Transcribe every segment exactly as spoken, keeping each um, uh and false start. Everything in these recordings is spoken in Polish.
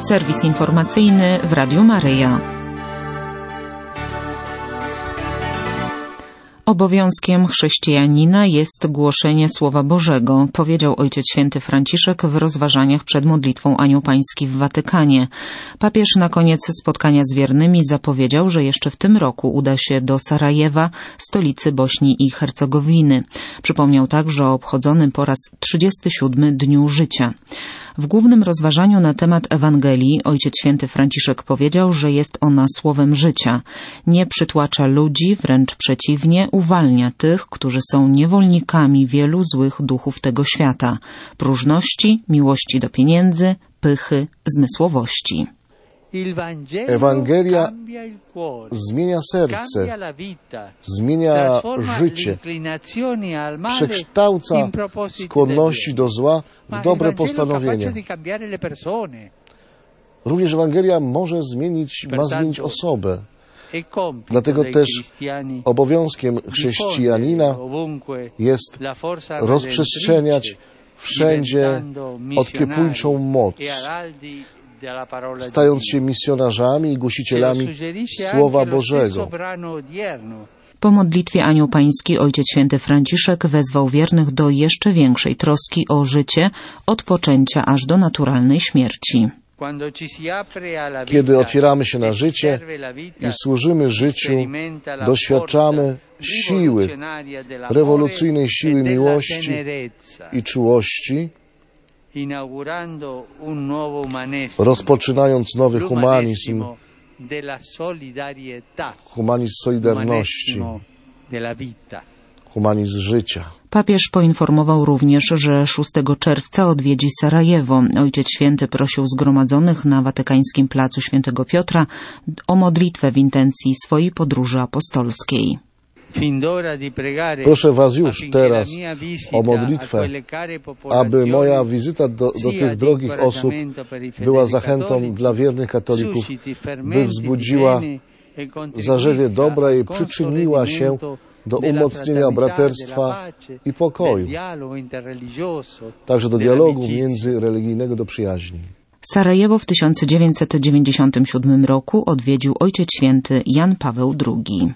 Serwis informacyjny w Radiu Maryja. Obowiązkiem chrześcijanina jest głoszenie Słowa Bożego, powiedział Ojciec Święty Franciszek w rozważaniach przed modlitwą Anioł Pański w Watykanie. Papież na koniec spotkania z wiernymi zapowiedział, że jeszcze w tym roku uda się do Sarajewa, stolicy Bośni i Hercegowiny. Przypomniał także o obchodzonym po raz trzydziestym siódmym Dniu Życia. W głównym rozważaniu na temat Ewangelii Ojciec Święty Franciszek powiedział, że jest ona słowem życia. Nie przytłacza ludzi, wręcz przeciwnie, uwalnia tych, którzy są niewolnikami wielu złych duchów tego świata, próżności, miłości do pieniędzy, pychy, zmysłowości. Ewangelia zmienia serce, zmienia życie, przekształca skłonności do zła w dobre postanowienia. Również Ewangelia może zmienić, ma zmienić osobę. Dlatego też obowiązkiem chrześcijanina jest rozprzestrzeniać wszędzie odkiepłuńczą moc, stając się misjonarzami i głosicielami Słowa Bożego. Po modlitwie Anioł Pański Ojciec Święty Franciszek wezwał wiernych do jeszcze większej troski o życie od poczęcia aż do naturalnej śmierci. Kiedy otwieramy się na życie i służymy życiu, doświadczamy siły, rewolucyjnej siły miłości i czułości, rozpoczynając nowy humanizm, humanizm solidarności, humanizm życia. Papież poinformował również, że szóstego czerwca odwiedzi Sarajewo. Ojciec Święty prosił zgromadzonych na watykańskim placu Świętego Piotra o modlitwę w intencji swojej podróży apostolskiej. Proszę Was już teraz o modlitwę, aby moja wizyta do, do tych drogich osób była zachętą dla wiernych katolików, by wzbudziła zarzewie dobra i przyczyniła się do umocnienia braterstwa i pokoju, także do dialogu międzyreligijnego, do przyjaźni. Sarajewo w tysiąc dziewięćset dziewięćdziesiątym siódmym roku odwiedził Ojciec Święty Jan Paweł drugi.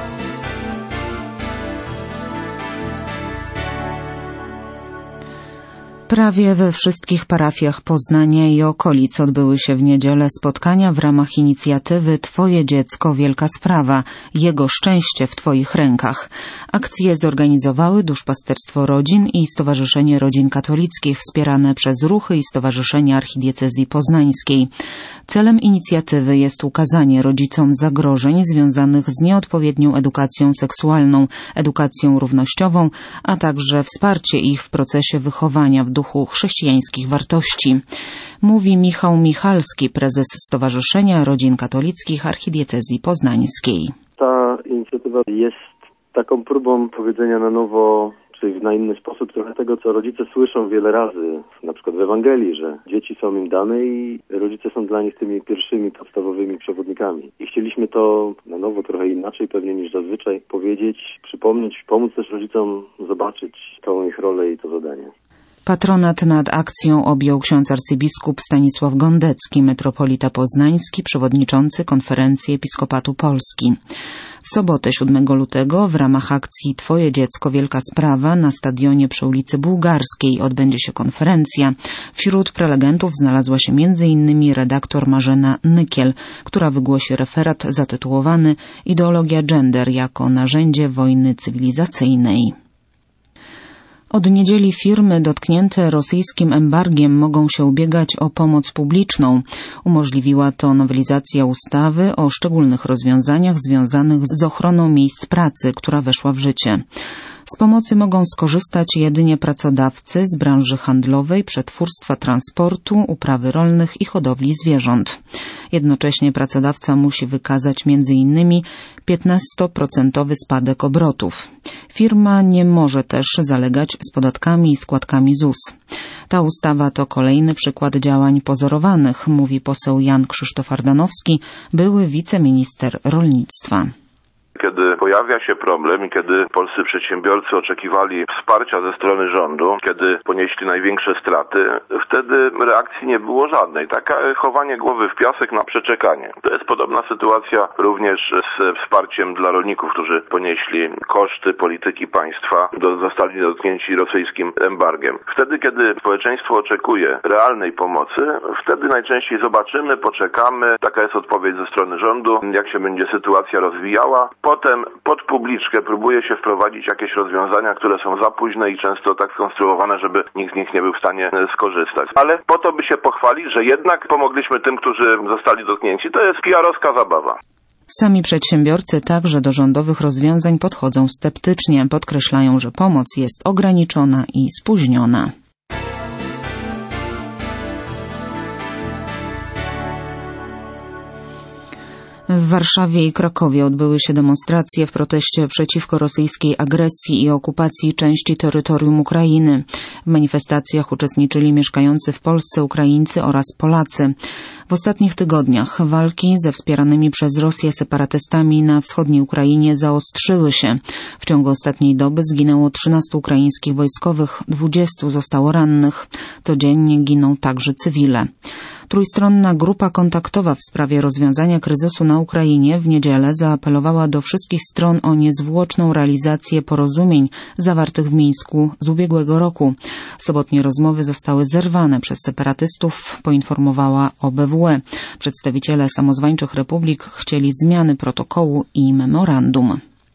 Prawie we wszystkich parafiach Poznania i okolic odbyły się w niedzielę spotkania w ramach inicjatywy Twoje dziecko, wielka sprawa, jego szczęście w Twoich rękach. Akcje zorganizowały Duszpasterstwo Rodzin i Stowarzyszenie Rodzin Katolickich wspierane przez ruchy i Stowarzyszenie Archidiecezji Poznańskiej. Celem inicjatywy jest ukazanie rodzicom zagrożeń związanych z nieodpowiednią edukacją seksualną, edukacją równościową, a także wsparcie ich w procesie wychowania w duchu chrześcijańskich wartości. Mówi Michał Michalski, prezes Stowarzyszenia Rodzin Katolickich Archidiecezji Poznańskiej. Ta inicjatywa jest taką próbą powiedzenia na nowo, czyli na inny sposób trochę tego, co rodzice słyszą wiele razy, na przykład w Ewangelii, że dzieci są im dane i rodzice są dla nich tymi pierwszymi, podstawowymi przewodnikami. I chcieliśmy to na nowo, trochę inaczej pewnie niż zazwyczaj powiedzieć, przypomnieć, pomóc też rodzicom zobaczyć całą ich rolę i to zadanie. Patronat nad akcją objął ksiądz arcybiskup Stanisław Gondecki, metropolita poznański, przewodniczący Konferencji Episkopatu Polski. W sobotę siódmego lutego w ramach akcji Twoje dziecko, wielka sprawa na stadionie przy ulicy Bułgarskiej odbędzie się konferencja. Wśród prelegentów znalazła się między innymi redaktor Marzena Nykiel, która wygłosi referat zatytułowany Ideologia gender jako narzędzie wojny cywilizacyjnej. Od niedzieli firmy dotknięte rosyjskim embargiem mogą się ubiegać o pomoc publiczną. Umożliwiła to nowelizacja ustawy o szczególnych rozwiązaniach związanych z ochroną miejsc pracy, która weszła w życie. Z pomocy mogą skorzystać jedynie pracodawcy z branży handlowej, przetwórstwa, transportu, uprawy rolnych i hodowli zwierząt. Jednocześnie pracodawca musi wykazać między innymi piętnastoprocentowy spadek obrotów. Firma nie może też zalegać z podatkami i składkami Z U S. Ta ustawa to kolejny przykład działań pozorowanych, mówi poseł Jan Krzysztof Ardanowski, były wiceminister rolnictwa. Kiedy pojawia się problem i kiedy polscy przedsiębiorcy oczekiwali wsparcia ze strony rządu, kiedy ponieśli największe straty, wtedy reakcji nie było żadnej. Takie chowanie głowy w piasek na przeczekanie. To jest podobna sytuacja również z wsparciem dla rolników, którzy ponieśli koszty polityki państwa, do, zostali dotknięci rosyjskim embargiem. Wtedy, kiedy społeczeństwo oczekuje realnej pomocy, wtedy najczęściej zobaczymy, poczekamy. Taka jest odpowiedź ze strony rządu, jak się będzie sytuacja rozwijała. Potem pod publiczkę próbuje się wprowadzić jakieś rozwiązania, które są za późne i często tak skonstruowane, żeby nikt z nich nie był w stanie skorzystać. Ale po to, by się pochwalić, że jednak pomogliśmy tym, którzy zostali dotknięci. To jest P R-owska zabawa. Sami przedsiębiorcy także do rządowych rozwiązań podchodzą sceptycznie. Podkreślają, że pomoc jest ograniczona i spóźniona. W Warszawie i Krakowie odbyły się demonstracje w proteście przeciwko rosyjskiej agresji i okupacji części terytorium Ukrainy. W manifestacjach uczestniczyli mieszkający w Polsce Ukraińcy oraz Polacy. W ostatnich tygodniach walki ze wspieranymi przez Rosję separatystami na wschodniej Ukrainie zaostrzyły się. W ciągu ostatniej doby zginęło trzynastu ukraińskich wojskowych, dwudziestu zostało rannych. Codziennie giną także cywile. Trójstronna grupa kontaktowa w sprawie rozwiązania kryzysu na Ukrainie w niedzielę zaapelowała do wszystkich stron o niezwłoczną realizację porozumień zawartych w Mińsku z ubiegłego roku. Sobotnie rozmowy zostały zerwane przez separatystów, poinformowała O B W E. Przedstawiciele samozwańczych republik chcieli zmiany protokołu i memorandum.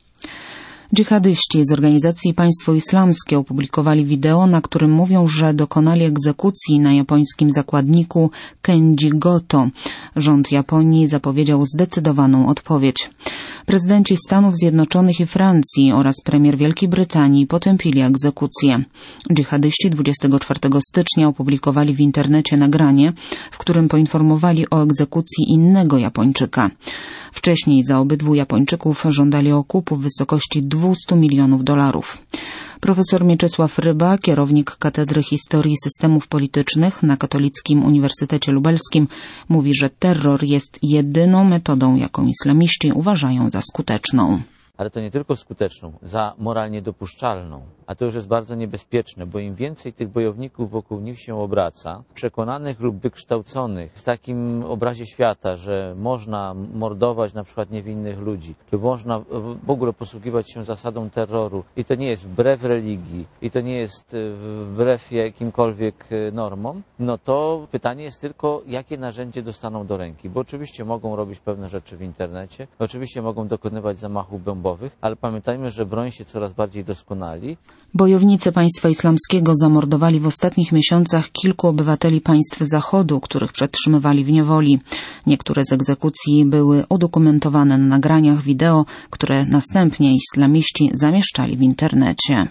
Dżihadyści z organizacji Państwo Islamskie opublikowali wideo, na którym mówią, że dokonali egzekucji na japońskim zakładniku Kenji Goto. Rząd Japonii zapowiedział zdecydowaną odpowiedź. Prezydenci Stanów Zjednoczonych i Francji oraz premier Wielkiej Brytanii potępili egzekucję. Dżihadyści dwudziestego czwartego stycznia opublikowali w internecie nagranie, w którym poinformowali o egzekucji innego Japończyka. Wcześniej za obydwu Japończyków żądali okupu w wysokości dwieście milionów dolarów. Profesor Mieczysław Ryba, kierownik Katedry Historii Systemów Politycznych na Katolickim Uniwersytecie Lubelskim, mówi, że terror jest jedyną metodą, jaką islamiści uważają za skuteczną. Ale to nie tylko skuteczną, za moralnie dopuszczalną. A to już jest bardzo niebezpieczne, bo im więcej tych bojowników wokół nich się obraca, przekonanych lub wykształconych w takim obrazie świata, że można mordować na przykład niewinnych ludzi, lub można w ogóle posługiwać się zasadą terroru i to nie jest wbrew religii i to nie jest wbrew jakimkolwiek normom, no to pytanie jest tylko, jakie narzędzie dostaną do ręki, bo oczywiście mogą robić pewne rzeczy w internecie, oczywiście mogą dokonywać zamachów bombowych, ale pamiętajmy, że broń się coraz bardziej doskonali. Bojownicy państwa islamskiego zamordowali w ostatnich miesiącach kilku obywateli państw Zachodu, których przetrzymywali w niewoli. Niektóre z egzekucji były udokumentowane na nagraniach wideo, które następnie islamiści zamieszczali w internecie.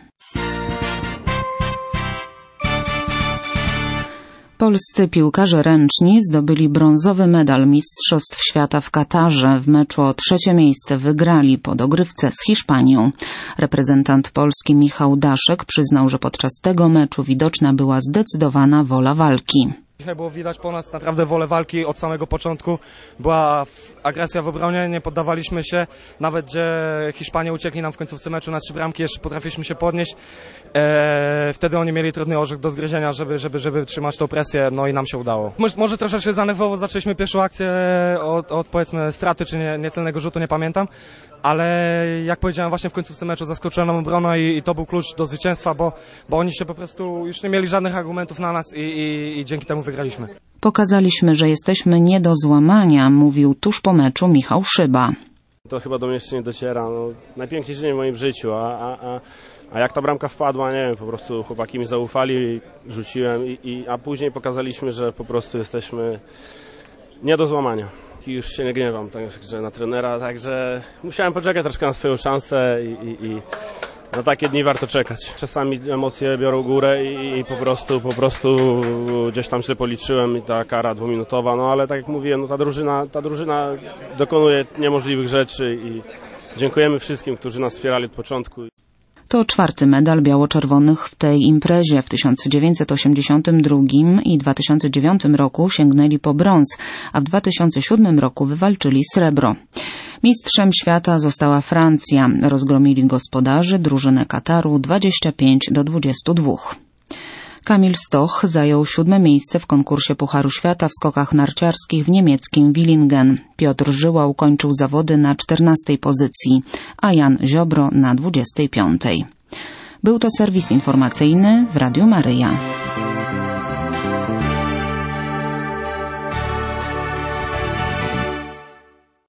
Polscy piłkarze ręczni zdobyli brązowy medal Mistrzostw Świata w Katarze. W meczu o trzecie miejsce wygrali po dogrywce z Hiszpanią. Reprezentant Polski Michał Daszek przyznał, że podczas tego meczu widoczna była zdecydowana wola walki. Dzisiaj było widać po nas naprawdę wolę walki od samego początku. Była agresja w obronie, nie poddawaliśmy się. Nawet gdzie Hiszpanie uciekli nam w końcówce meczu na trzy bramki, jeszcze potrafiliśmy się podnieść. Eee, wtedy oni mieli trudny orzech do zgryzienia, żeby, żeby, żeby trzymać tą presję, no i nam się udało. Może troszeczkę za nerwowo zaczęliśmy pierwszą akcję od, od powiedzmy straty czy nie, niecelnego rzutu, nie pamiętam. Ale jak powiedziałem, właśnie w końcówce meczu zaskoczyła nam obrona i, i to był klucz do zwycięstwa, bo, bo oni się po prostu już nie mieli żadnych argumentów na nas i, i, i dzięki temu wygraliśmy. Pokazaliśmy, że jesteśmy nie do złamania, mówił tuż po meczu Michał Szyba. To chyba do mnie jeszcze nie dociera. No, najpiękniejszy dzień w moim życiu, a, a, a jak ta bramka wpadła, nie wiem, po prostu chłopaki mi zaufali, rzuciłem i, i, a później pokazaliśmy, że po prostu jesteśmy nie do złamania. I już się nie gniewam także na trenera, także musiałem poczekać troszkę na swoją szansę i, i, i na takie dni warto czekać. Czasami emocje biorą górę i, i po prostu po prostu gdzieś tam źle policzyłem i ta kara dwuminutowa, no ale tak jak mówiłem, no ta drużyna, ta drużyna dokonuje niemożliwych rzeczy i dziękujemy wszystkim, którzy nas wspierali od początku. To czwarty medal biało-czerwonych w tej imprezie. W tysiąc dziewięćset osiemdziesiątym drugim i dwa tysiące dziewiątym roku sięgnęli po brąz, a w dwa tysiące siódmym roku wywalczyli srebro. Mistrzem świata została Francja. Rozgromili gospodarzy drużynę Kataru dwadzieścia pięć do dwudziestu dwóch. Kamil Stoch zajął siódme miejsce w konkursie Pucharu Świata w skokach narciarskich w niemieckim Villingen. Piotr Żyła ukończył zawody na czternastej pozycji, a Jan Ziobro na dwudziestej piątej. Był to serwis informacyjny w Radiu Maryja.